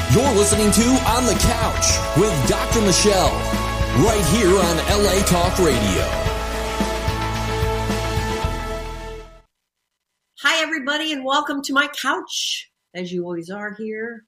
You're listening to On the Couch with Dr. Michelle, right here on LA Talk Radio. Hi, everybody, and welcome to my couch, as you always are here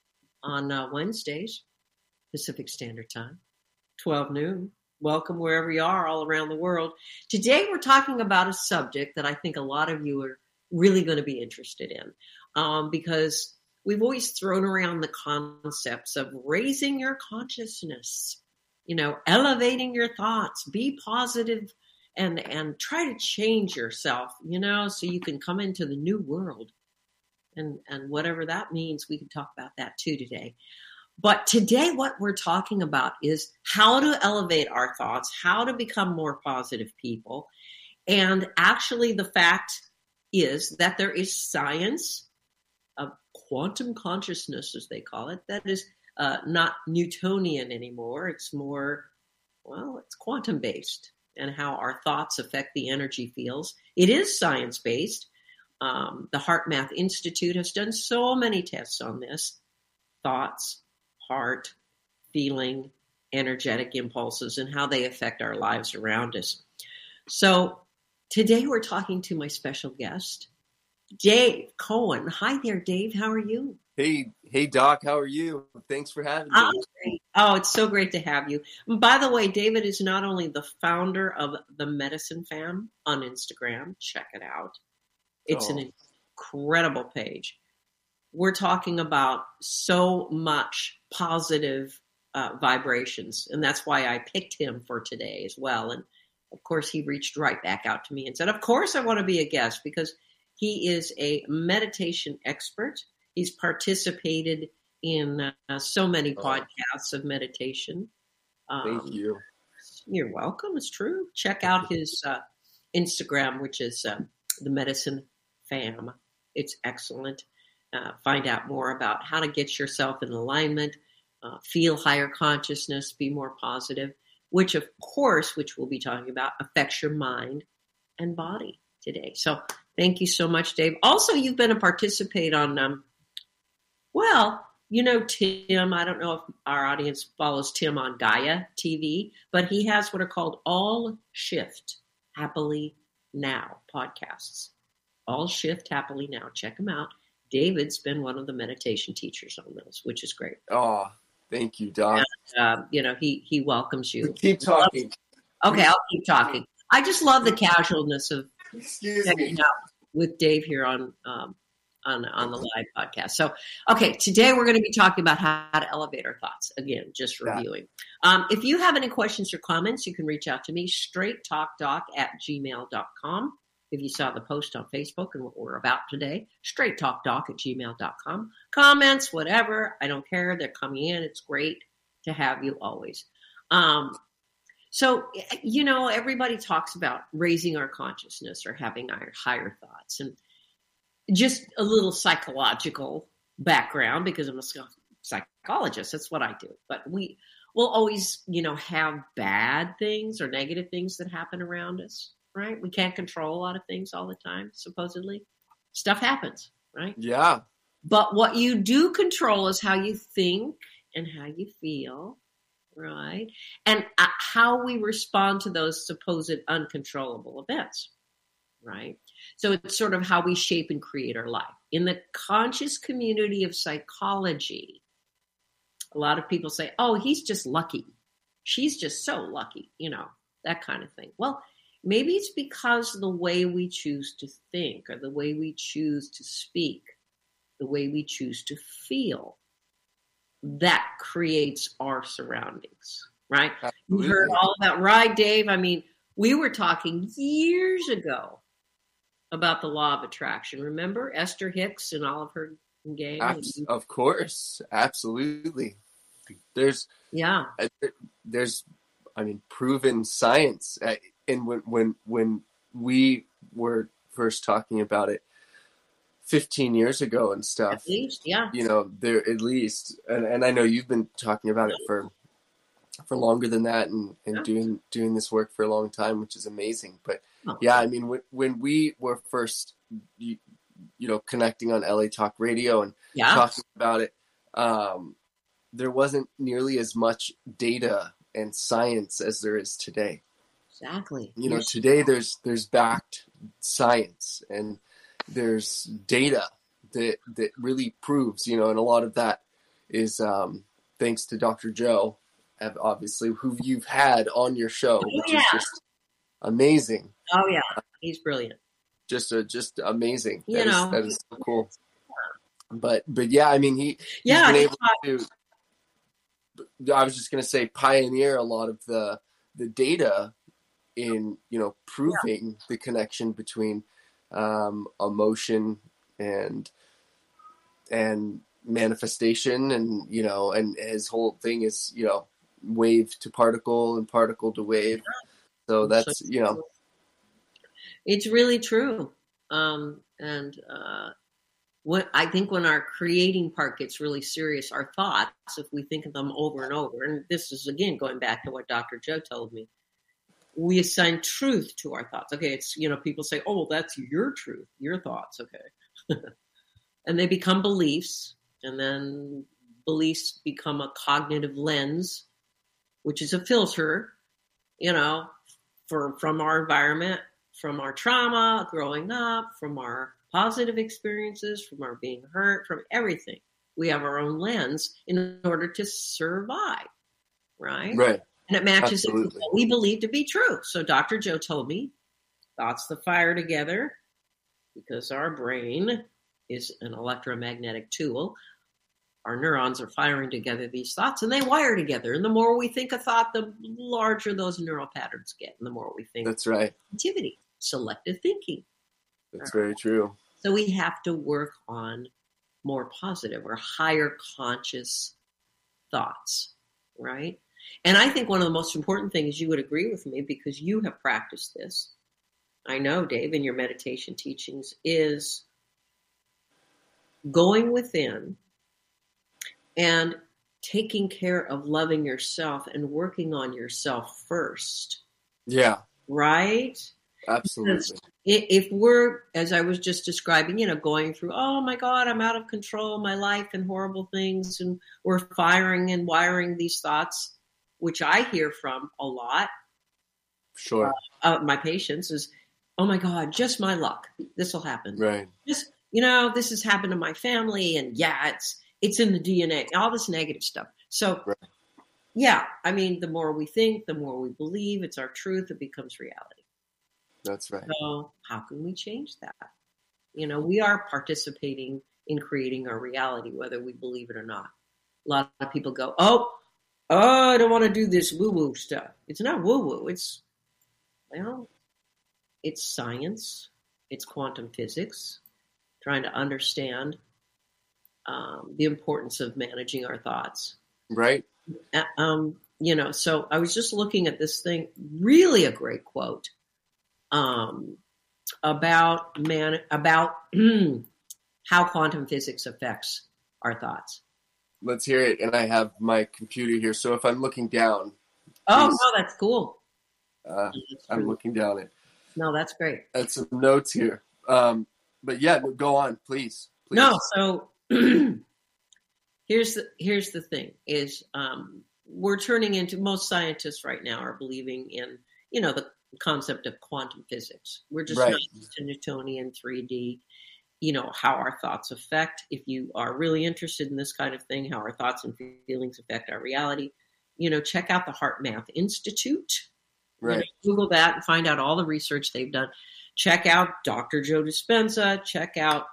on Wednesdays, Pacific Standard Time, 12 noon. Welcome wherever you are all around the world. Today, we're talking about a subject that I think a lot of you are really going to be interested in because we've always thrown around the concepts of raising your consciousness, elevating your thoughts, be positive, and try to change yourself, so you can come into the new world. And whatever that means, we can talk about that too today. But today what we're talking about is how to elevate our thoughts, how to become more positive people. And actually the fact is that there is science of quantum consciousness, as they call it, that is not Newtonian anymore. It's more, it's quantum-based and how our thoughts affect the energy fields. It is science-based. The HeartMath Institute has done so many tests on this. Thoughts, heart, feeling, energetic impulses, and how they affect our lives around us. So today we're talking to my special guest, Dave Cohen. Hi there, Dave. How are you? Hey, Doc. How are you? Thanks for having me. Great. Oh, it's so great to have you. And by the way, David is not only the founder of the Medicine Fam on Instagram. Check it out. It's an incredible page. We're talking about so much positive vibrations, and that's why I picked him for today as well. And of course, he reached right back out to me and said, of course I want to be a guest, because he is a meditation expert. He's participated in so many podcasts of meditation. Thank you. You're welcome. It's true. Check out his Instagram, which is the Medicine Fam. It's excellent. Find out more about how to get yourself in alignment, feel higher consciousness, be more positive, which of course, which we'll be talking about, affects your mind and body today. So thank you so much, Dave. Also, you've been a participate on, Tim, I don't know if our audience follows Tim on Gaia TV, but he has what are called All Shift Happily Now podcasts. All Shift Happily Now. Check them out. David's been one of the meditation teachers on those, which is great. Oh, thank you, Doc. And, he welcomes you. Keep talking. Okay, I'll keep talking. I just love the casualness of checking out with Dave here on the live podcast. So, okay, today we're going to be talking about how to elevate our thoughts. Again, just reviewing. If you have any questions or comments, you can reach out to me, straighttalkdoc@gmail.com. If you saw the post on Facebook and what we're about today, straighttalkdoc@gmail.com. Comments, whatever, I don't care. They're coming in. It's great to have you always. So, everybody talks about raising our consciousness or having our higher thoughts. And just a little psychological background, because I'm a psychologist. That's what I do. But we will always, have bad things or negative things that happen around us. Right? We can't control a lot of things all the time, supposedly. Stuff happens, right? Yeah. But what you do control is how you think and how you feel, right? And how we respond to those supposed uncontrollable events, right? So it's sort of how we shape and create our life. In the conscious community of psychology, a lot of people say, oh, he's just lucky. She's just so lucky, that kind of thing. Well, maybe it's because of the way we choose to think, or the way we choose to speak, the way we choose to feel, that creates our surroundings, right? Absolutely. You heard all about, right, Dave? I mean, we were talking years ago about the law of attraction. Remember Esther Hicks and all of her gang? Of course. Absolutely. There's proven science. And when we were first talking about it 15 years ago and stuff, at least, yeah, and I know you've been talking about it for longer than that, and doing this work for a long time, which is amazing. But when we were first, connecting on LA Talk Radio and talking about it, there wasn't nearly as much data and science as there is today. Exactly. Today there's backed science and there's data that really proves, and a lot of that is thanks to Dr. Joe, obviously, who you've had on your show, which is just amazing. Oh yeah, he's brilliant. Just amazing. That is so cool. But yeah, I mean he's been able to. I was just going to say pioneer a lot of the data in proving the connection between emotion and manifestation, and and his whole thing is wave to particle and particle to wave. So that's it's really true. What I think when our creating part gets really serious, our thoughts, if we think of them over and over, and this is again going back to what Dr. Joe told me, we assign truth to our thoughts. Okay, it's people say, "Oh, well, that's your truth, your thoughts." Okay, and they become beliefs, and then beliefs become a cognitive lens, which is a filter, from our environment, from our trauma, growing up, from our positive experiences, from our being hurt, from everything. We have our own lens in order to survive, right? Right. And it matches what we believe to be true. So Dr. Joe told me, thoughts that fire together, because our brain is an electromagnetic tool. Our neurons are firing together these thoughts, and they wire together. And the more we think a thought, the larger those neural patterns get. And the more we think. That's right. Activity, selective thinking. That's very true. So we have to work on more positive or higher conscious thoughts, right? And I think one of the most important things, you would agree with me because you have practiced this, I know, Dave, in your meditation teachings, is going within and taking care of loving yourself and working on yourself first. Yeah. Right? Absolutely. Because if we're, as I was just describing, going through, oh my God, I'm out of control, my life and horrible things, and we're firing and wiring these thoughts, which I hear from a lot. Sure. My patients is, oh my God, just my luck. This will happen. Right. Just, this has happened to my family, and it's in the DNA, all this negative stuff. So, right. Yeah, I mean, the more we think, the more we believe, it's our truth, it becomes reality. That's right. So how can we change that? We are participating in creating our reality, whether we believe it or not. A lot of people go, oh, I don't want to do this woo-woo stuff. It's not woo-woo. It's science. It's quantum physics, trying to understand the importance of managing our thoughts. Right. So I was just looking at this thing, really a great quote. About how quantum physics affects our thoughts. Let's hear it. And I have my computer here. So if I'm looking down. Oh, no, that's cool. I'm looking down it. No, that's great. That's some notes here. But yeah, go on, please. No, so here's the thing is, we're turning into, most scientists right now are believing in, the concept of quantum physics. We're just not used to Newtonian 3D, how our thoughts affect. If you are really interested in this kind of thing, how our thoughts and feelings affect our reality, check out the Heart Math Institute. Right. Google that and find out all the research they've done. Check out Dr. Joe Dispenza. Check out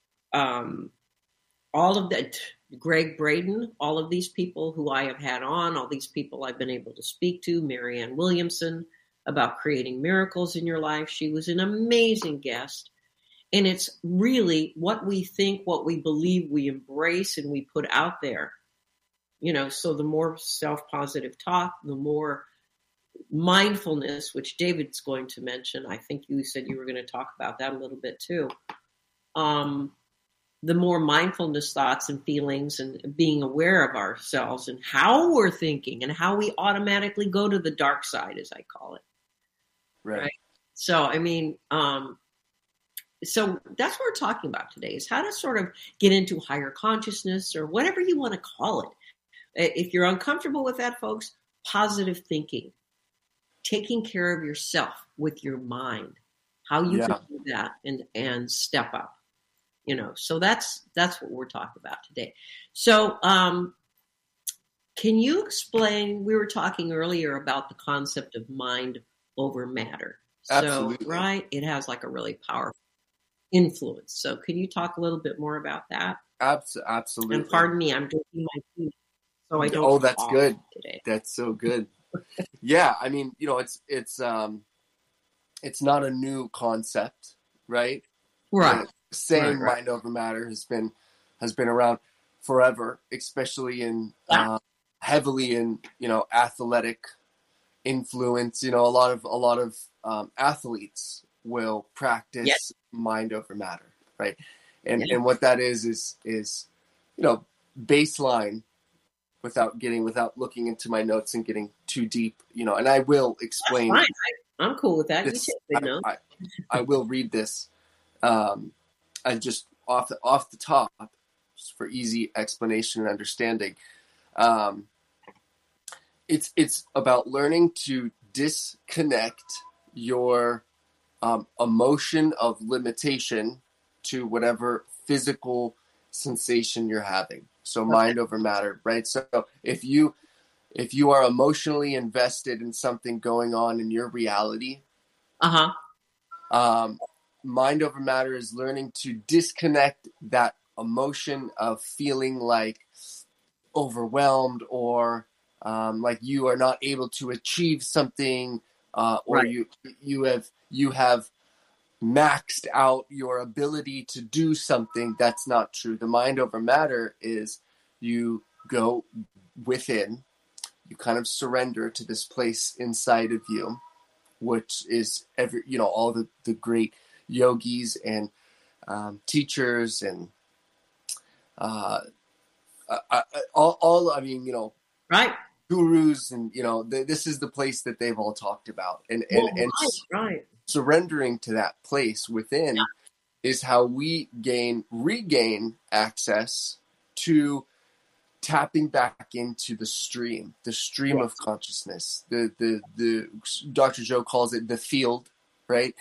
all of that. Greg Braden, all of these people who I have had on, all these people I've been able to speak to, Marianne Williamson, about creating miracles in your life. She was an amazing guest. And it's really what we think, what we believe, we embrace, and we put out there. So the more self-positive talk, the more mindfulness, which David's going to mention. I think you said you were going to talk about that a little bit too. The more mindfulness thoughts and feelings and being aware of ourselves and how we're thinking and how we automatically go to the dark side, as I call it. Right. So, I mean, so that's what we're talking about today, is how to sort of get into higher consciousness, or whatever you want to call it. If you're uncomfortable with that, folks, positive thinking, taking care of yourself with your mind, how you can do that and step up, so that's what we're talking about today. So, can you explain, we were talking earlier about the concept of mind over matter. Absolutely. So, right, it has like a really powerful influence. So can you talk a little bit more about that? Absolutely. And pardon me, I'm drinking my tea, so I don't. Oh, that's good. Today. That's so good. Yeah, I mean, it's not a new concept, right? Right. Saying mind over matter has been around forever, especially in heavily in athletic influence. A lot of athletes will practice mind over matter, right? And what that is baseline, without looking into my notes and getting too deep, and I will explain. That's fine. I'm cool with that. This, you take good notes. I will read this. I just off the top, just for easy explanation and understanding. It's about learning to disconnect your emotion of limitation to whatever physical sensation you're having. So mind over matter, right? So if you are emotionally invested in something going on in your reality, mind over matter is learning to disconnect that emotion of feeling like overwhelmed, or like you are not able to achieve something, or you have maxed out your ability to do something. That's not true. The mind over matter is you go within, you kind of surrender to this place inside of you, which is all the great yogis and teachers and gurus, and this is the place that they've all talked about, and surrendering to that place within is how we regain access to tapping back into the stream of consciousness. The Dr. Joe calls it the field, right?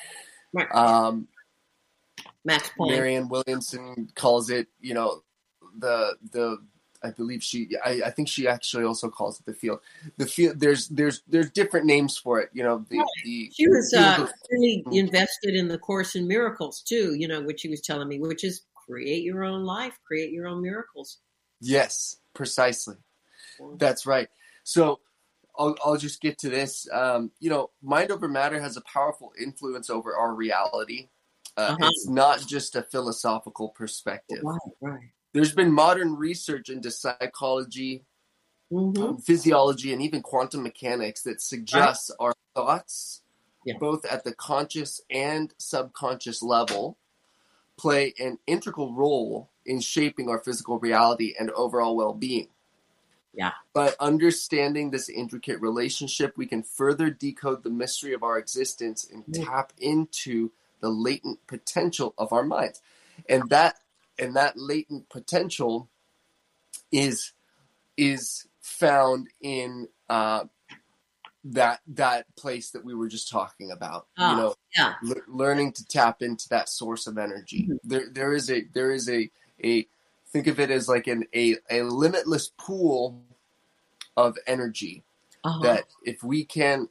Max Planck. Marianne Williamson calls it, the I believe I think she actually also calls it the field. The field. There's different names for it. She was really invested in the Course in Miracles too. Which she was telling me, which is create your own life, create your own miracles. Yes, precisely. That's right. So I'll just get to this. Mind over matter has a powerful influence over our reality. It's not just a philosophical perspective. Right. There's been modern research into psychology, physiology, and even quantum mechanics that suggests our thoughts, both at the conscious and subconscious level, play an integral role in shaping our physical reality and overall well-being. Yeah. By understanding this intricate relationship, we can further decode the mystery of our existence and tap into the latent potential of our minds. And that latent potential is found in that place that we were just talking about. Learning to tap into that source of energy. There is a think of it as like a limitless pool of energy that if we can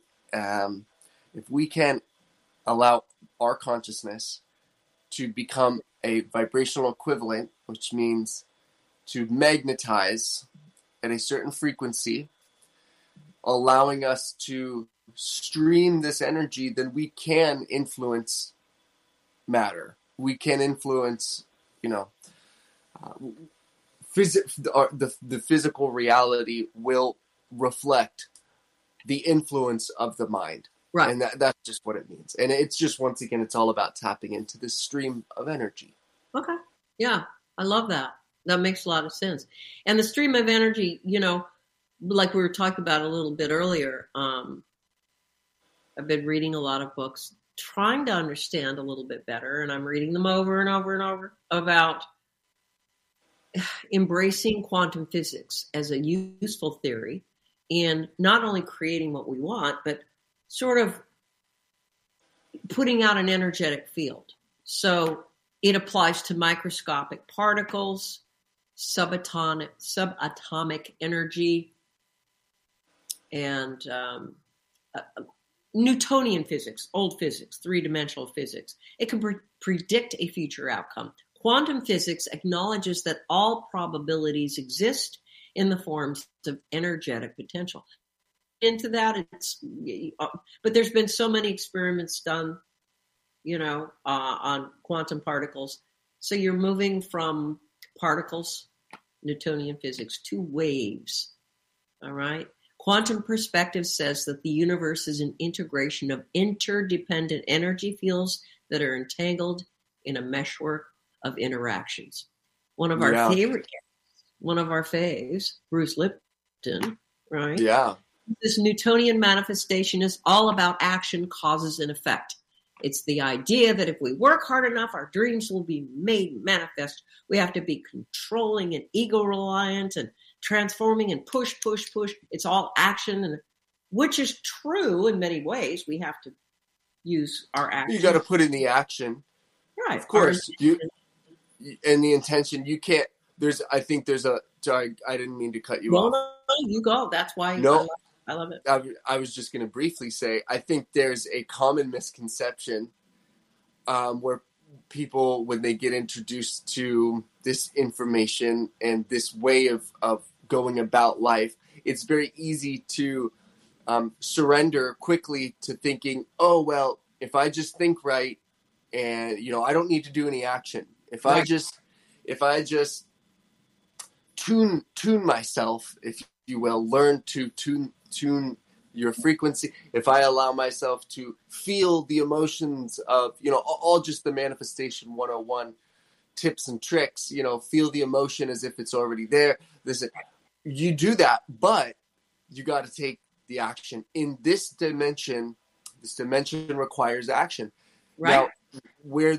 allow our consciousness to become a vibrational equivalent, which means to magnetize at a certain frequency, allowing us to stream this energy, then we can influence matter. We can influence, the physical reality will reflect the influence of the mind. Right. And that's just what it means. And it's just, once again, it's all about tapping into this stream of energy. Okay. Yeah. I love that. That makes a lot of sense. And the stream of energy, like we were talking about a little bit earlier, I've been reading a lot of books trying to understand a little bit better, and I'm reading them over and over and over, about embracing quantum physics as a useful theory in not only creating what we want, but sort of putting out an energetic field. So it applies to microscopic particles, subatomic energy, and Newtonian physics, old physics, three-dimensional physics. It can predict a future outcome. Quantum physics acknowledges that all probabilities exist in the forms of energetic potential. Into that, but there's been so many experiments done, on quantum particles. So you're moving from particles, Newtonian physics, to waves. All right. Quantum perspective says that the universe is an integration of interdependent energy fields that are entangled in a meshwork of interactions. One of our faves, Bruce Lipton, right? Yeah. This Newtonian manifestation is all about action, causes, and effect. It's the idea that if we work hard enough, our dreams will be made manifest. We have to be controlling and ego-reliant and transforming and push. It's all action, and which is true in many ways. We have to use our action. You got to put in the action. Right. Of course. And the intention, you can't, I didn't mean to cut you off. No, you go. That's why I love it. I was just going to briefly say, I think there's a common misconception where people, when they get introduced to this information and this way of going about life, it's very easy to surrender quickly to thinking, oh, well, if I just think right and, I don't need to do any action. If I just tune myself, if you will, learn to tune your frequency, if I allow myself to feel the emotions of, all just the manifestation 101 tips and tricks, feel the emotion as if it's already there. You do that, but you got to take the action. In this dimension requires action. Right. Now, where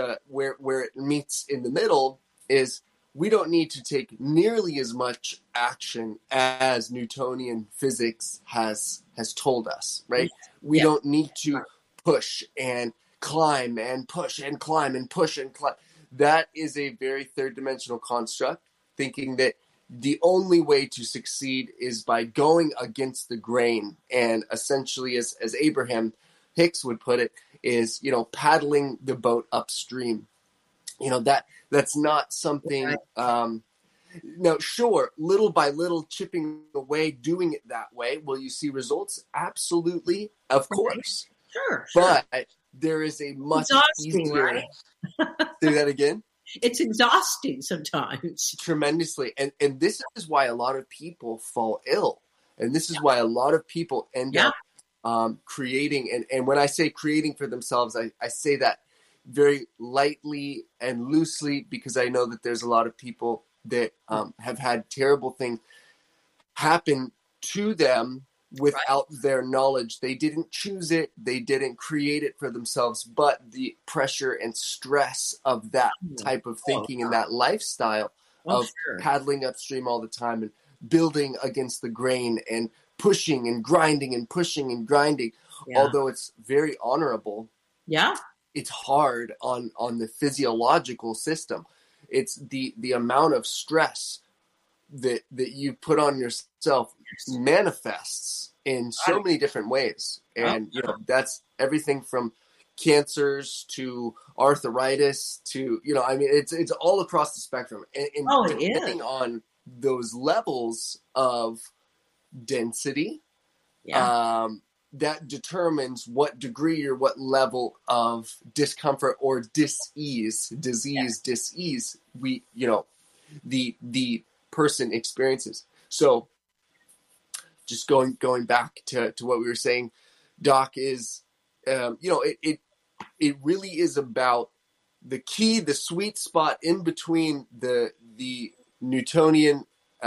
it meets in the middle is we don't need to take nearly as much action as Newtonian physics has told us, right? We don't need to push and climb and push and climb and push and climb. That is a very third-dimensional construct, thinking that the only way to succeed is by going against the grain, and essentially, as Abraham Hicks would put it, is, paddling the boat upstream. That's not something, now, sure, little by little, chipping away, doing it that way. Will you see results? Absolutely, of course. Sure. But there is a much easier... Right? Say that again? It's exhausting sometimes. Tremendously. And this is why a lot of people fall ill. And this is why a lot of people end up creating. And when I say creating for themselves, I say that very lightly and loosely, because I know that there's a lot of people that have had terrible things happen to them without their knowledge. They didn't choose it. They didn't create it for themselves, but the pressure and stress of that type of thinking and that lifestyle of paddling upstream all the time and building against the grain and pushing and grinding and pushing and grinding, although it's very honorable. Yeah. It's hard on the physiological system. It's the amount of stress that you put on yourself manifests in so many different ways. And, that's everything from cancers to arthritis to, it's all across the spectrum. And depending on those levels of density, that determines what degree or what level of discomfort or disease we, the person experiences. So just going back to what we were saying, Doc, is, it really is about the key, the sweet spot in between the Newtonian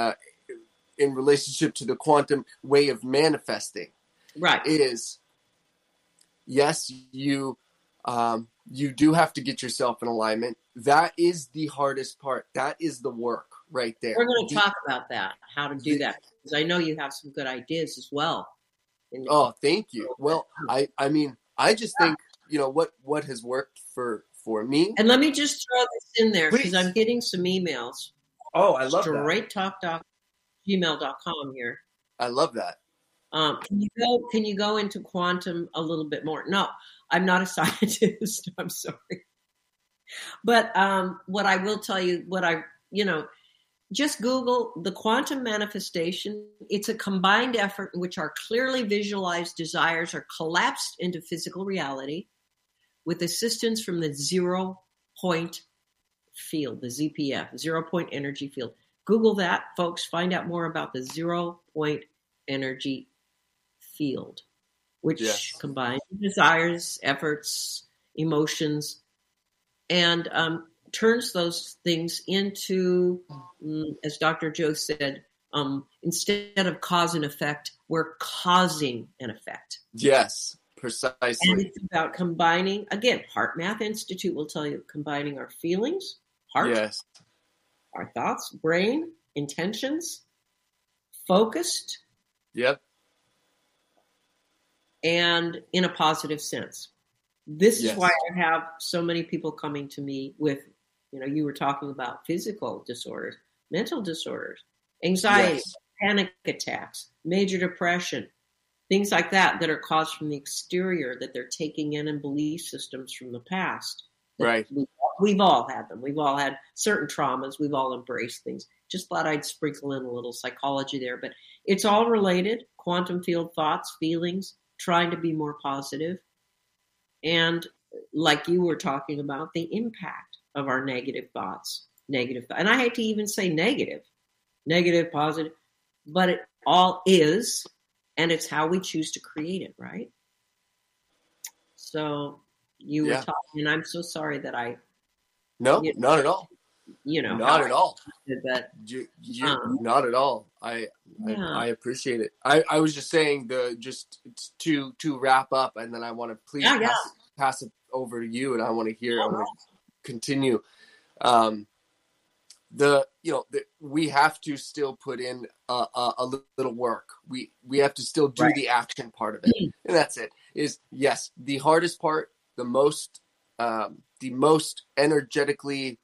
in relationship to the quantum way of manifesting. Right. Is, yes, you You do have to get yourself in alignment. That is the hardest part. That is the work right there. We're going to talk about that, how to do that, because I know you have some good ideas as well. Oh, thank you. Well, I mean, I just think, what has worked for me. And let me just throw this in there, because I'm getting some emails. Oh, I love that. straighttalk.gmail.com here. I love that. Can you go into quantum a little bit more? No, I'm not a scientist. I'm sorry. But what I will tell you, just Google the quantum manifestation. It's a combined effort in which our clearly visualized desires are collapsed into physical reality with assistance from the 0 point field, the ZPF, 0 point energy field. Google that, folks. Find out more about the 0 point energy field, which combines desires, efforts, emotions, and turns those things into, as Dr. Joe said, instead of cause and effect, we're causing an effect. Yes, precisely. And it's about combining, again, Heart Math Institute will tell you, combining our feelings, heart, our thoughts, brain, intentions, focused. Yep. And in a positive sense. This is why I have so many people coming to me with, you were talking about physical disorders, mental disorders, anxiety, panic attacks, major depression, things like that are caused from the exterior that they're taking in and belief systems from the past. Right. We've all had them. We've all had certain traumas. We've all embraced things. Just thought I'd sprinkle in a little psychology there, but it's all related. Quantum field thoughts, feelings, trying to be more positive. And like you were talking about, the impact of our negative thoughts. And I hate to even say negative, positive, but it all is, and it's how we choose to create it, right? So you were talking, and I'm so sorry that I... No, not at all. Not at all. That, not at all. I appreciate it. I was just saying just to wrap up, and then I want to please pass it over to you, and I want to hear. I want to continue. We have to still put in a little work. We have to still do the action part of it, and that's it. Is the hardest part, the most energetically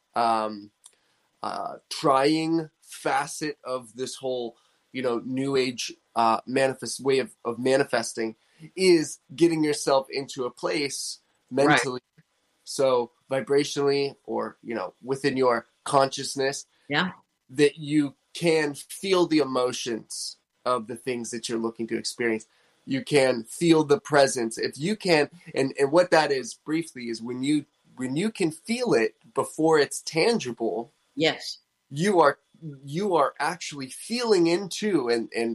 trying facet of this whole, new age way of manifesting is getting yourself into a place mentally, so vibrationally, or within your consciousness, that you can feel the emotions of the things that you're looking to experience. You can feel the presence. If you can, and what that is briefly is when you can feel it before it's tangible. Yes. You are actually feeling into, and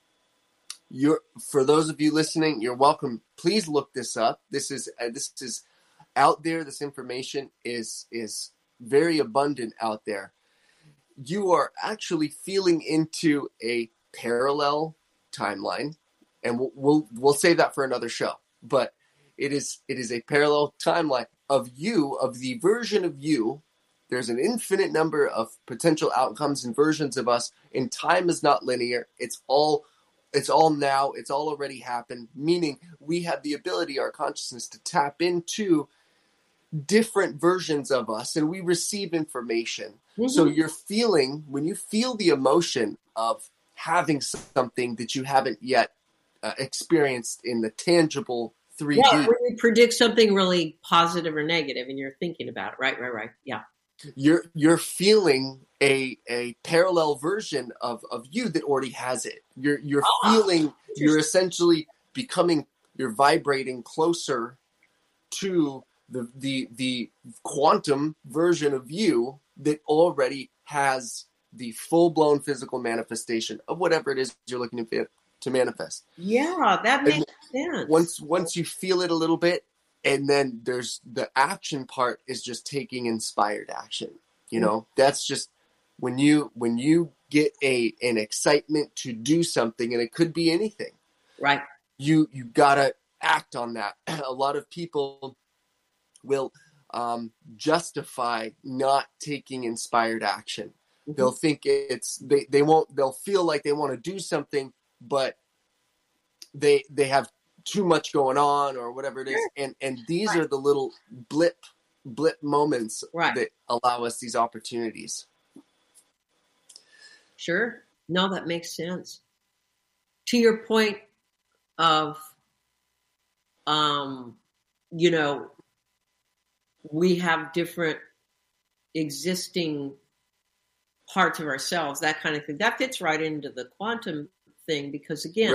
for those of you listening, you're welcome. Please look this up. This is out there. This information is very abundant out there. You are actually feeling into a parallel timeline, and we'll save that for another show. But it is a parallel timeline of the version of you. There's an infinite number of potential outcomes and versions of us, and time is not linear. It's all now. It's all already happened, meaning we have the ability, our consciousness, to tap into different versions of us, and we receive information. Mm-hmm. So when you feel the emotion of having something that you haven't yet experienced in the tangible 3D. Yeah, when you predict something really positive or negative and you're thinking about it. Right. Yeah. You're feeling a parallel version of you that already has it. You're feeling, you're essentially you're vibrating closer to the quantum version of you that already has the full-blown physical manifestation of whatever it is you're looking to manifest. Yeah, that makes sense. Once you feel it a little bit, and then there's the action part is just taking inspired action. That's just when you get an excitement to do something, and it could be anything. Right. You gotta act on that. A lot of people will justify not taking inspired action. Mm-hmm. They'll think they'll feel like they want to do something, but they have too much going on or whatever it is. And these are the little blip moments that allow us these opportunities. Sure. No, that makes sense. To your point of, we have different existing parts of ourselves, that kind of thing. That fits right into the quantum thing because, again,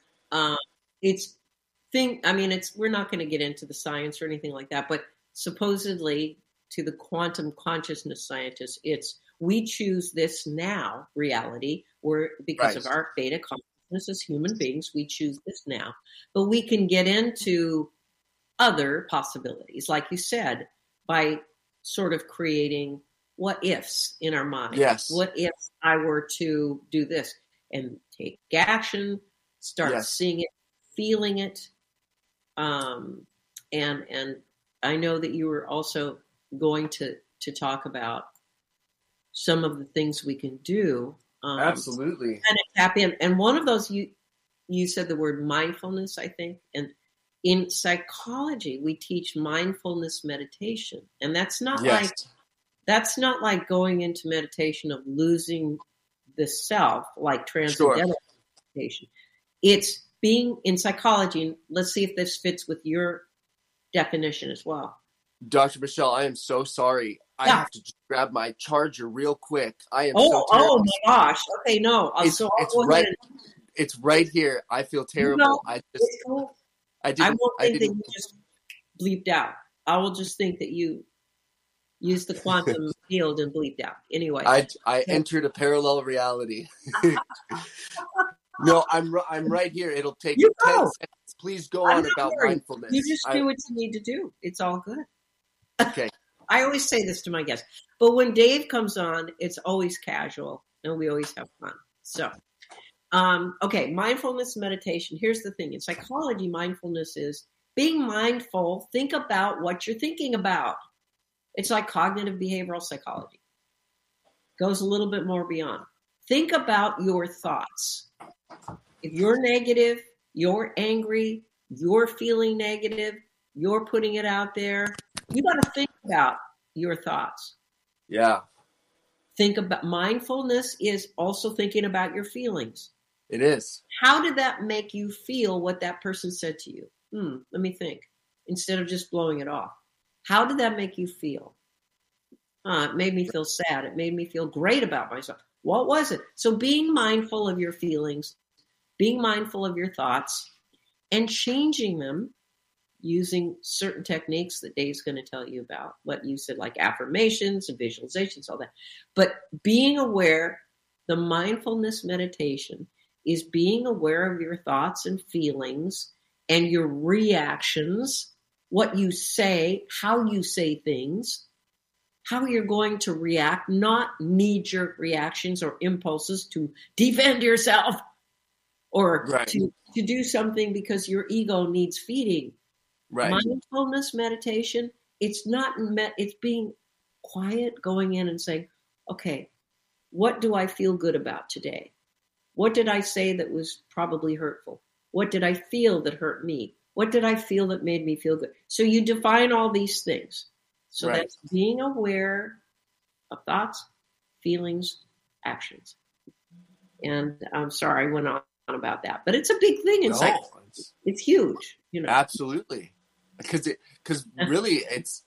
we're not going to get into the science or anything like that, but supposedly to the quantum consciousness scientists, it's we choose this now reality, or because of our beta consciousness as human beings, we choose this now. But we can get into other possibilities, like you said, by sort of creating what ifs in our mind. Yes. What if I were to do this and take action, start seeing it, feeling it. And I know that you were also going to talk about some of the things we can do. Absolutely. And tap in. And one of those, you said the word mindfulness, I think. And in psychology, we teach mindfulness meditation. And that's not like going into meditation of losing the self, like transcendental meditation. It's being in psychology. And let's see if this fits with your definition as well. Dr. Michelle, I am so sorry. I have to just grab my charger real quick. I am so terrible. Oh my gosh. Okay, no. It's right here. I feel terrible. I won't think that you just bleeped out. I will just think that you used the quantum field and bleeped out. Anyway. I entered a parallel reality. No, I'm right here. It'll take 10 seconds. Please go on about mindfulness. You just do what you need to do. It's all good. Okay. I always say this to my guests, but when Dave comes on, it's always casual and we always have fun. So, okay, mindfulness meditation. Here's the thing. In psychology, mindfulness is being mindful. Think about what you're thinking about. It's like cognitive behavioral psychology. Goes a little bit more beyond. Think about your thoughts. If you're negative, you're angry, you're feeling negative, you're putting it out there, you got to think about your thoughts. Yeah. Think about mindfulness is also thinking about your feelings. It is. How did that make you feel what that person said to you? Let me think. Instead of just blowing it off. How did that make you feel? It made me feel sad. It made me feel great about myself. What was it? So being mindful of your feelings, being mindful of your thoughts, and changing them using certain techniques that Dave's going to tell you about, what you said, like affirmations and visualizations, all that. But being aware, the mindfulness meditation is being aware of your thoughts and feelings and your reactions, what you say, how you say things, how you're going to react, not knee-jerk reactions or impulses to defend yourself or to do something because your ego needs feeding. Right. Mindfulness meditation, it's being quiet, going in and saying, okay, what do I feel good about today? What did I say that was probably hurtful? What did I feel that hurt me? What did I feel that made me feel good? So you define all these things. So that's being aware of thoughts, feelings, actions. And I'm sorry I went on about that, but it's a big thing in psychology. It's huge, Absolutely. Because really it's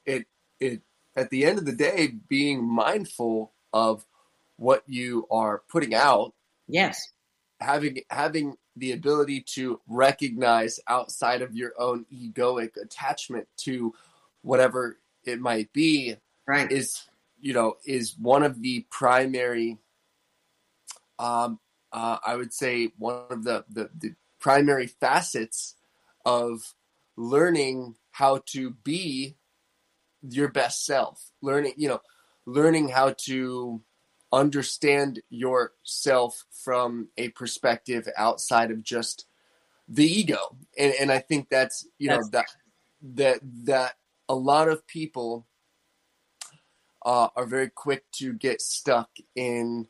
at the end of the day, being mindful of what you are putting out. Yes. Having the ability to recognize outside of your own egoic attachment to whatever it might be, is one of the primary, I would say one of the primary facets of learning how to be your best self, learning how to understand yourself from a perspective outside of just the ego. And I think that's, that a lot of people are very quick to get stuck in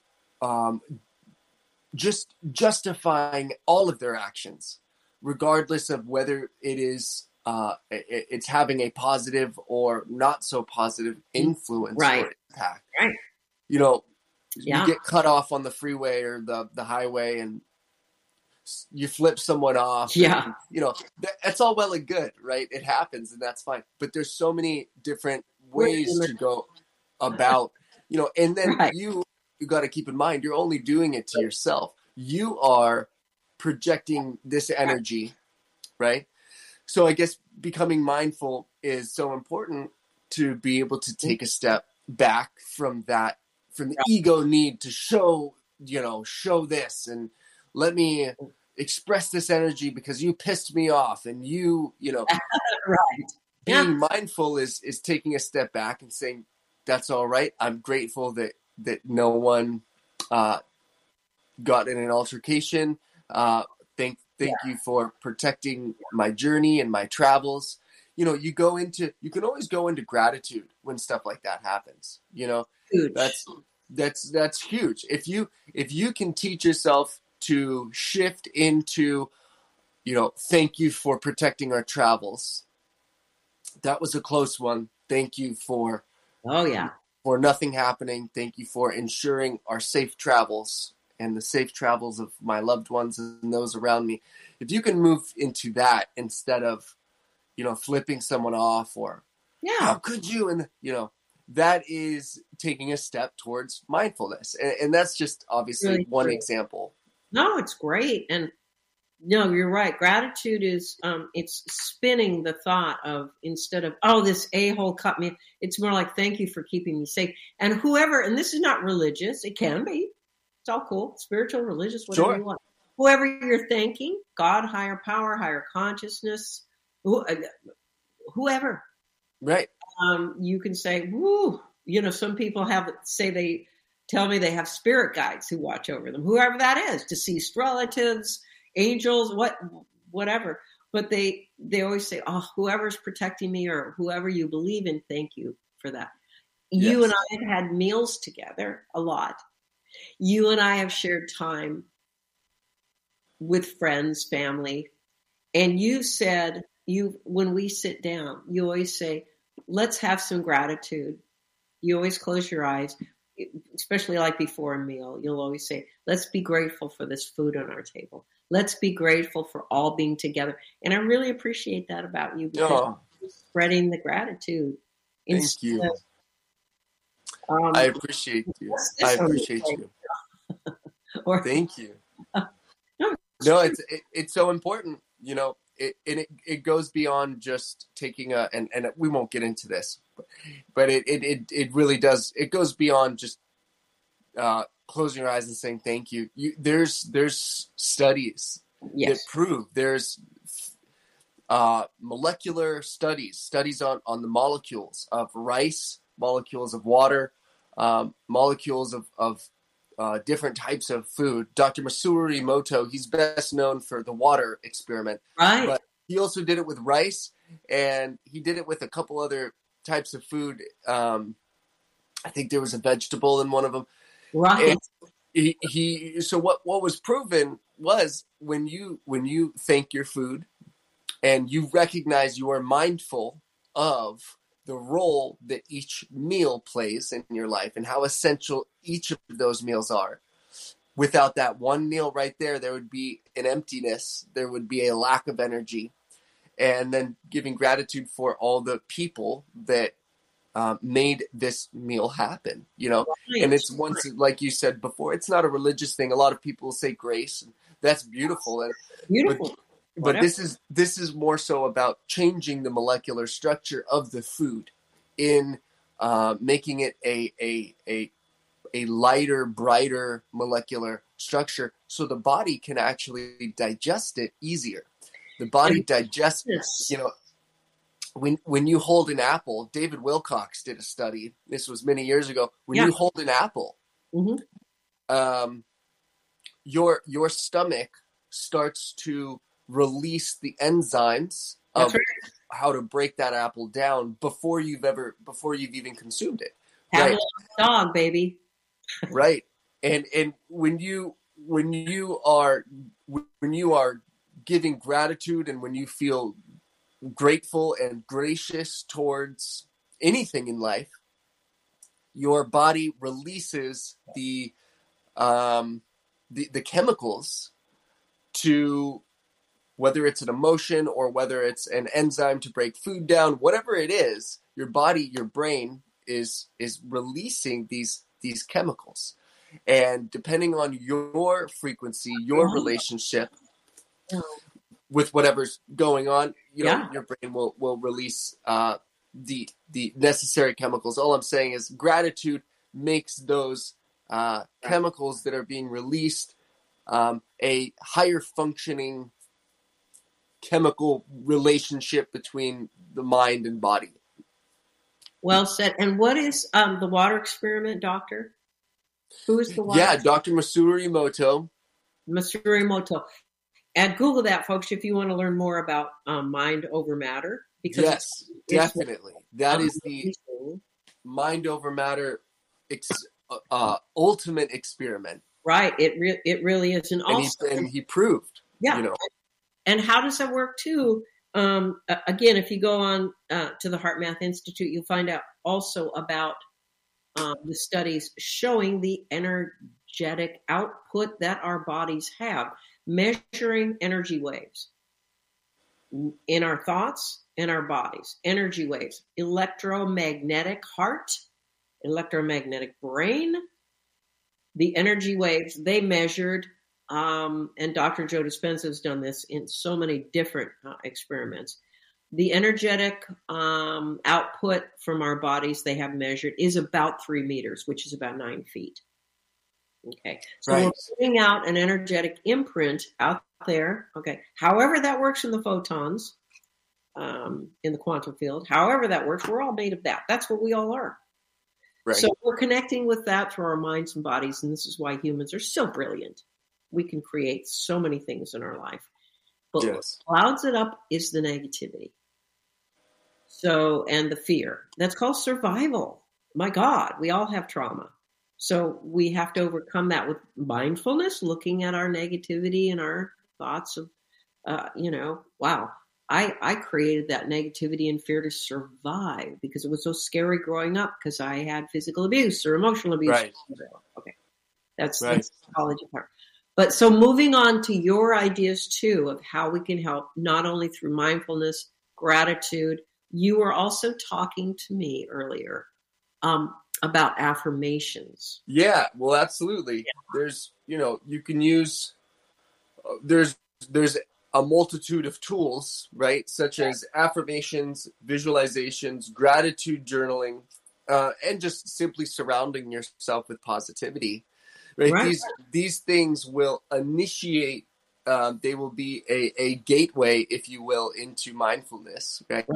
just justifying all of their actions, regardless of whether it is it's having a positive or not so positive influence or impact. Right. You know, you get cut off on the freeway or the highway, and you flip someone off. Yeah. And, you know, that's all well and good, right? It happens, and that's fine. But there's so many different ways to go about, you know, and then you got to keep in mind, you're only doing it to yourself. You are projecting this energy, right? So I guess becoming mindful is so important to be able to take a step back from that, from the ego need to show this and let me express this energy because you pissed me off, and you know, being mindful is taking a step back and saying, that's all right. I'm grateful that no one got in an altercation. Thank you for protecting my journey and my travels. You know, you can always go into gratitude when stuff like that happens. You know, huge. That's huge. If you can teach yourself to shift into, you know, thank you for protecting our travels. That was a close one. Thank you for nothing happening. Thank you for ensuring our safe travels and the safe travels of my loved ones and those around me. If you can move into that instead of, you know, flipping someone off or how could you? And, you know, that is taking a step towards mindfulness. And that's just obviously really one example. No, it's great. And no, you're right. Gratitude is, it's spinning the thought of, instead of, oh, this a-hole cut me, it's more like, thank you for keeping me safe. And whoever, and this is not religious, it can be, it's all cool, spiritual, religious, whatever you want. Whoever you're thanking, God, higher power, higher consciousness, whoever. Right. You can say, woo, you know, some people they tell me they have spirit guides who watch over them, whoever that is, deceased relatives, angels, whatever. But they always say, oh, whoever's protecting me or whoever you believe in, thank you for that. Yes. You and I have had meals together a lot. You and I have shared time with friends, family. And you said, when we sit down, you always say, let's have some gratitude. You always close your eyes, especially like before a meal. You'll always say, let's be grateful for this food on our table. Let's be grateful for all being together. And I really appreciate that about you, because you're spreading the gratitude. Thank you. I appreciate you. I appreciate you. Thank you. No, it's so important. You know, it goes beyond just taking and we won't get into this, but it really does. It goes beyond just closing your eyes and saying thank you. There's studies that prove, there's molecular studies on the molecules of rice, molecules of water, molecules of different types of food. Dr. Masaru Emoto, he's best known for the water experiment. Right. But he also did it with rice, and he did it with a couple other types of food. I think there was a vegetable in one of them. Right. And so what was proven was when you thank your food and you recognize, you are mindful of the role that each meal plays in your life and how essential each of those meals are. Without that one meal right there would be an emptiness. There would be a lack of energy. And then giving gratitude for all the people that made this meal happen, you know. Right. And it's, once, like you said before, it's not a religious thing. A lot of people say grace, and that's beautiful. But this is more so about changing the molecular structure of the food in making it a lighter, brighter molecular structure, so the body can actually digest it easier. The body digests, you know, when you hold an apple. David Wilcox did a study. This was many years ago. When you hold an apple, your stomach starts to release the enzymes of to break that apple down before you've even consumed it. Have a dog, baby. Right. And when you are giving gratitude, and when you feel grateful and gracious towards anything in life, your body releases the chemicals to, whether it's an emotion or whether it's an enzyme to break food down, whatever it is, your brain is releasing these chemicals. And depending on your frequency, your relationship with whatever's going on, your brain will release the necessary chemicals. All I'm saying is gratitude makes those chemicals that are being released a higher functioning chemical relationship between the mind and body. Well said. And what is the water experiment, doctor? Who is the water? Yeah, Dr. Masaru Emoto. Masaru Emoto. And Google that, folks, if you want to learn more about mind over matter. Because yes, definitely. That is the mind over matter ultimate experiment. Right. It really is. And he proved. Yeah. And how does that work too? Again, if you go on to the HeartMath Institute, you'll find out also about the studies showing the energetic output that our bodies have, measuring energy waves in our thoughts and our bodies. Energy waves, electromagnetic heart, electromagnetic brain, the energy waves they measured. And Dr. Joe Dispenza has done this in so many different experiments. The energetic output from our bodies they have measured is about 3 meters, which is about 9 feet. Okay. So we're putting out an energetic imprint out there. Okay. However that works in the photons, in the quantum field, however that works, we're all made of that. That's what we all are. Right. So we're connecting with that through our minds and bodies. And this is why humans are so brilliant. We can create so many things in our life. But what clouds it up is the negativity. So, and the fear. That's called survival. My God, we all have trauma. So we have to overcome that with mindfulness, looking at our negativity and our thoughts of, wow, I created that negativity and fear to survive because it was so scary growing up because I had physical abuse or emotional abuse. Right. Okay. That's the psychology part. But so moving on to your ideas too of how we can help, not only through mindfulness, gratitude. You were also talking to me earlier about affirmations. Yeah, well, absolutely. Yeah. There's, you can use, there's a multitude of tools, right? Such as affirmations, visualizations, gratitude journaling, and just simply surrounding yourself with positivity. Right? These things will initiate. They will be a gateway, if you will, into mindfulness. Right?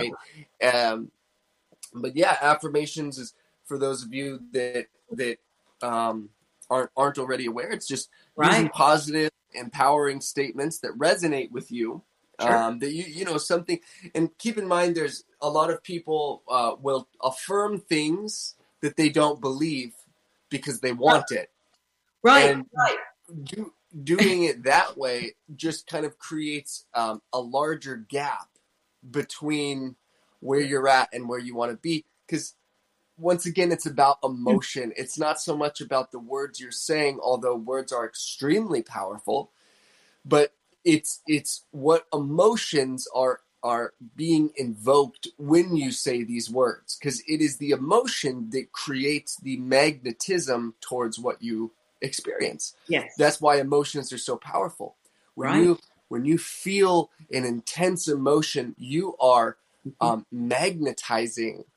But yeah, affirmations is for those of you that aren't already aware. It's just using positive, empowering statements that resonate with you. That you something. And keep in mind, there's a lot of people will affirm things that they don't believe because they want it. And doing it that way just kind of creates a larger gap between where you're at and where you want to be. Because once again, it's about emotion. It's not so much about the words you're saying, although words are extremely powerful. But it's what emotions are being invoked when you say these words. Because it is the emotion that creates the magnetism towards what you experience. Yes. That's why emotions are so powerful. When you feel an intense emotion, you are magnetizing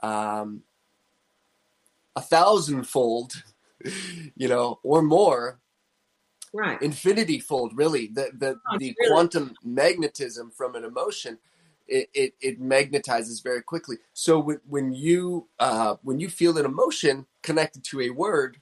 1,000-fold, or more. Right. Infinity-fold, really. The quantum magnetism from an emotion, it magnetizes very quickly. So when you feel an emotion connected to a word,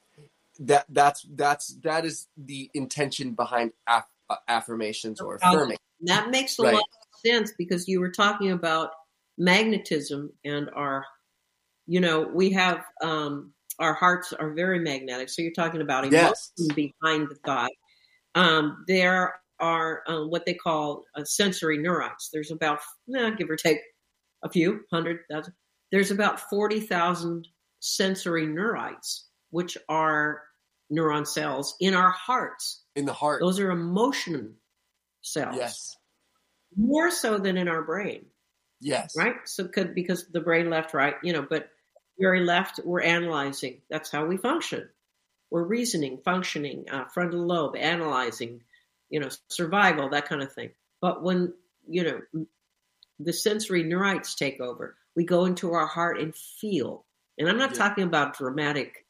that is the intention behind affirmations or affirming. That makes a lot of sense because you were talking about magnetism and we have, our hearts are very magnetic. So you're talking about emotion behind the thought. There are what they call sensory neurons. There's about, give or take a few 100,000. There's about 40,000 sensory neurites, which are neuron cells in our hearts. In the heart. Those are emotion cells. Yes. More so than in our brain. Yes. Right? So because the brain left, right, but very left, we're analyzing. That's how we function. We're reasoning, functioning, frontal lobe, analyzing, survival, that kind of thing. But when, the sensory neurites take over, we go into our heart and feel. And I'm not talking about dramatic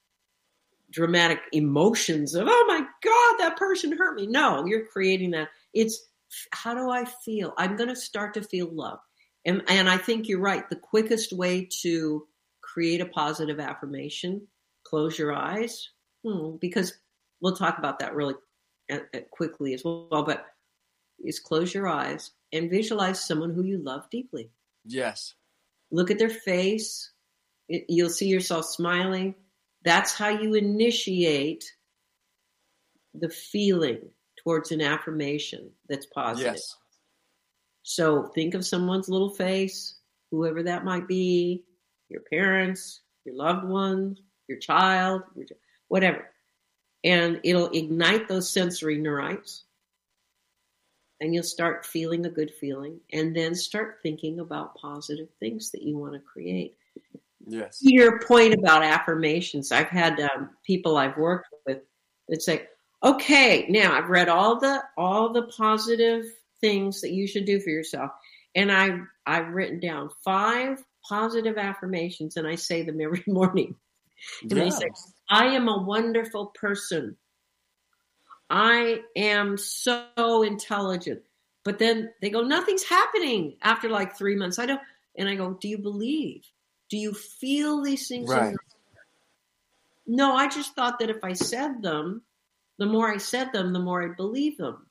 emotions of, oh my God, that person hurt me. No, you're creating that. It's, how do I feel? I'm going to start to feel love. And I think you're right. The quickest way to create a positive affirmation, close your eyes, because we'll talk about that really quickly as well, but is close your eyes and visualize someone who you love deeply. Yes. Look at their face. You'll see yourself smiling. That's how you initiate the feeling towards an affirmation that's positive. Yes. So think of someone's little face, whoever that might be, your parents, your loved ones, your child, whatever. And it'll ignite those sensory neurites. And you'll start feeling a good feeling. And then start thinking about positive things that you want to create. Yes. To your point about affirmations, I've had people I've worked with that say, okay, now I've read all the positive things that you should do for yourself. And I've written down 5 positive affirmations, and I say them every morning. And they say, I am a wonderful person. I am so intelligent. But then they go, nothing's happening after like 3 months. And I go, do you believe? Do you feel these things? Right. No, I just thought that if I said them, the more I said them, the more I believe them.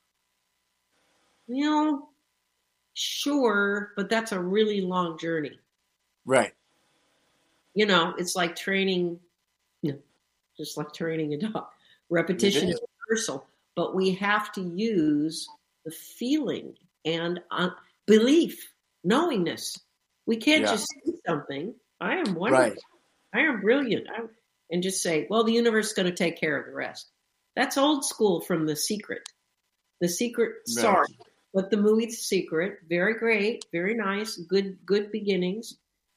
Sure, but that's a really long journey. Right. It's like training, just like training a dog. Repetition is rehearsal, but we have to use the feeling and belief, knowingness. We can't just say something. I am wonderful. Right. I am brilliant. And just say, well, the universe is going to take care of the rest. That's old school from The Secret. The Secret, sorry. But the movie The Secret, very great, very nice, good beginnings.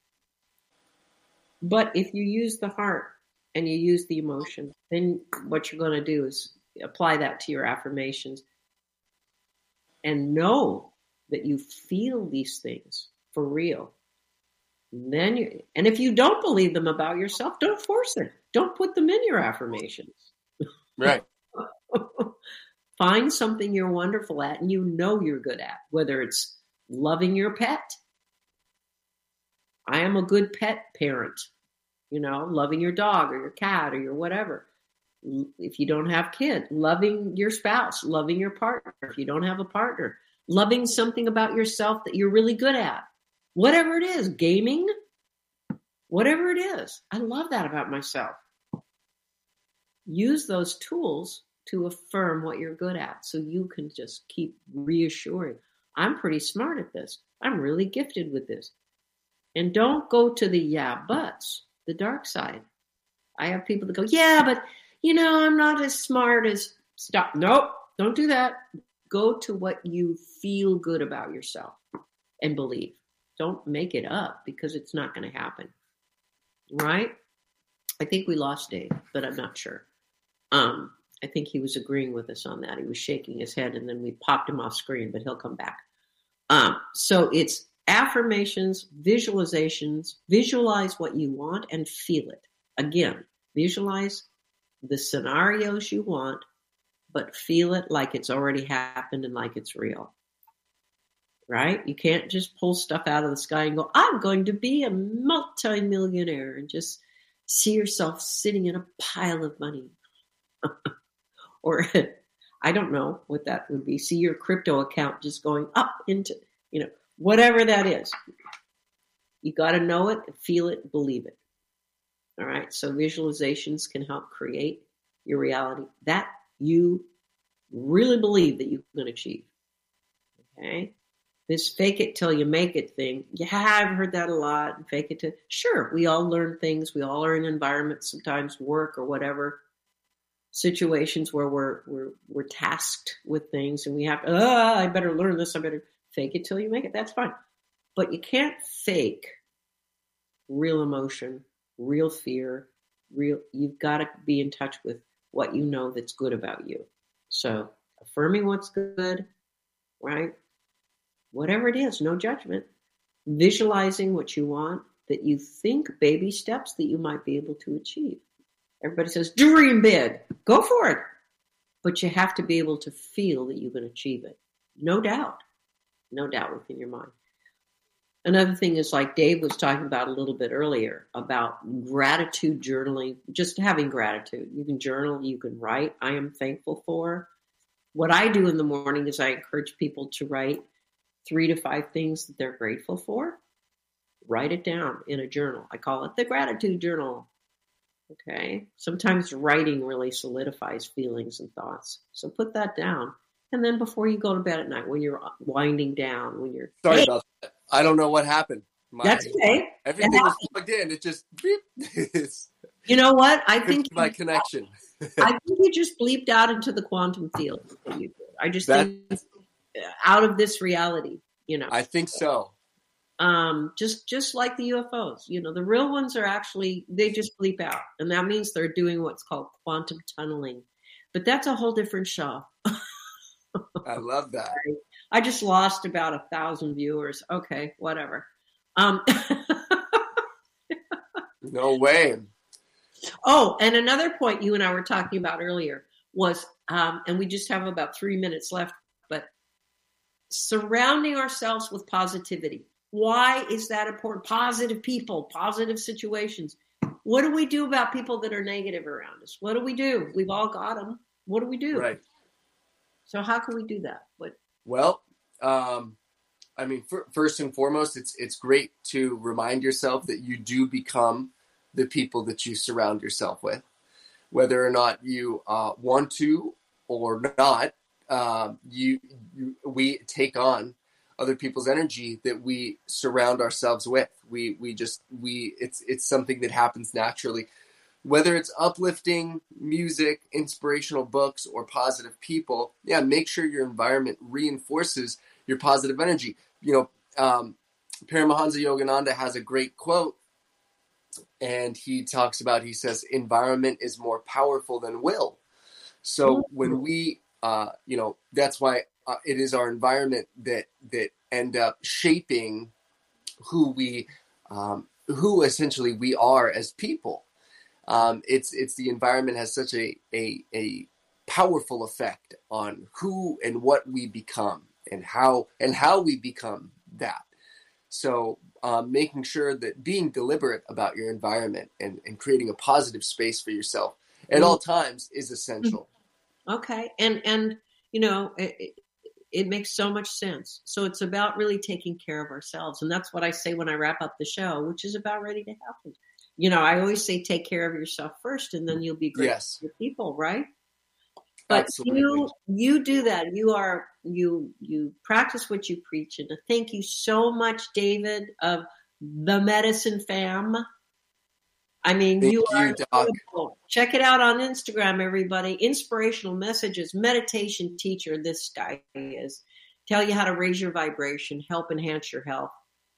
But if you use the heart and you use the emotion, then what you're going to do is apply that to your affirmations and know that you feel these things for real. And if you don't believe them about yourself, don't force it. Don't put them in your affirmations. Right. Find something you're wonderful at and you're good at, whether it's loving your pet. I am a good pet parent, loving your dog or your cat or your whatever. If you don't have kids, loving your spouse, loving your partner. If you don't have a partner, loving something about yourself that you're really good at. Whatever it is, gaming, whatever it is. I love that about myself. Use those tools to affirm what you're good at so you can just keep reassuring. I'm pretty smart at this. I'm really gifted with this. And don't go to the buts, the dark side. I have people that go, but, I'm not as smart as stop. Nope, don't do that. Go to what you feel good about yourself and believe. Don't make it up because it's not going to happen. Right? I think we lost Dave, but I'm not sure. I think he was agreeing with us on that. He was shaking his head and then we popped him off screen, but he'll come back. So it's affirmations, visualizations, visualize what you want and feel it. Again, visualize the scenarios you want, but feel it like it's already happened and like it's real. Right? You can't just pull stuff out of the sky and go, I'm going to be a multimillionaire and just see yourself sitting in a pile of money. Or I don't know what that would be. See your crypto account just going up into, whatever that is. You got to know it, feel it, believe it. All right. So visualizations can help create your reality that you really believe that you can achieve. Okay. This fake it till you make it thing. Yeah, I've heard that a lot. Fake it till, sure. We all learn things. We all are in environments, sometimes work or whatever situations where we're tasked with things and we have to, I better learn this. I better fake it till you make it. That's fine. But you can't fake real emotion, real fear, you've got to be in touch with what you know that's good about you. So affirming what's good, right? Whatever it is, no judgment. Visualizing what you want, that you think baby steps that you might be able to achieve. Everybody says, dream big, go for it. But you have to be able to feel that you can achieve it. No doubt within your mind. Another thing is like Dave was talking about a little bit earlier about gratitude journaling, just having gratitude. You can journal, you can write, I am thankful for. What I do in the morning is I encourage people to write 3 to 5 things that they're grateful for. Write it down in a journal. I call it the gratitude journal. Okay. Sometimes writing really solidifies feelings and thoughts. So put that down. And then before you go to bed at night, when you're winding down, when you're... Sorry about that. I don't know what happened. That's okay. Everything was plugged in. It just... You know what? I think... My connection. I think you just bleeped out into the quantum field. I just think out of this reality, I think so. Just like the UFOs, the real ones are actually, they just bleep out. And that means they're doing what's called quantum tunneling. But that's a whole different show. I love that. I just lost about 1,000 viewers. Okay, whatever. No way. Oh, and another point you and I were talking about earlier was, and we just have about 3 minutes left, but surrounding ourselves with positivity. Why is that important? Positive people, positive situations. What do we do about people that are negative around us? What do we do? We've all got them. What do we do? Right. So how can we do that? Well, first and foremost, it's great to remind yourself that you do become the people that you surround yourself with, whether or not you want to or not. We take on other people's energy that we surround ourselves with. It's something that happens naturally. Whether it's uplifting music, inspirational books, or positive people, make sure your environment reinforces your positive energy. Paramahansa Yogananda has a great quote, and he says, environment is more powerful than will. So when we, that's why it is our environment that end up shaping who essentially we are as people. It's the environment has such a powerful effect on who and what we become and how we become that. So making sure that being deliberate about your environment and creating a positive space for yourself at all times is essential. Okay. And it makes so much sense. So it's about really taking care of ourselves. And that's what I say when I wrap up the show, which is about ready to happen. I always say take care of yourself first, and then you'll be great for people, right? But Absolutely. You do that. You practice what you preach. And thank you so much, David, of the Medicine Fam. You are incredible. Check it out on Instagram, everybody. Inspirational messages, meditation teacher. This guy is. Tell you how to raise your vibration, help enhance your health,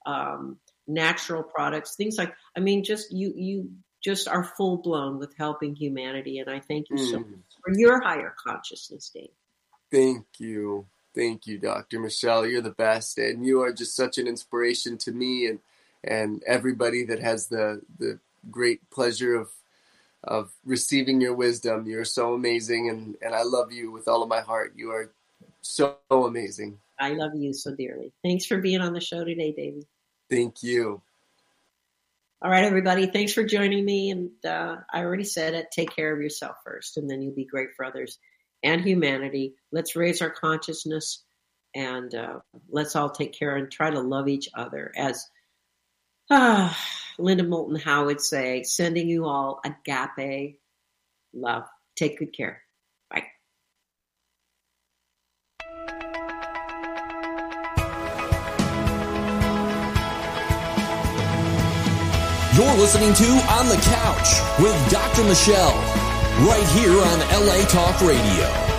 natural products, things like. You just are full blown with helping humanity, and I thank you so much for your higher consciousness, Dave. Thank you, Dr. Michelle. You're the best, and you are just such an inspiration to me and everybody that has the great pleasure of receiving your wisdom. You're so amazing, and I love you with all of my heart. You are so amazing. I love you so dearly. Thanks for being on the show today, David. Thank you. All right, everybody. Thanks for joining me. And I already said it. Take care of yourself first, and then you'll be great for others and humanity. Let's raise our consciousness And let's all take care and try to love each other. As Linda Moulton Howe would say, sending you all agape love. Take good care. Bye. You're listening to On the Couch with Dr. Michelle, right here on LA Talk Radio.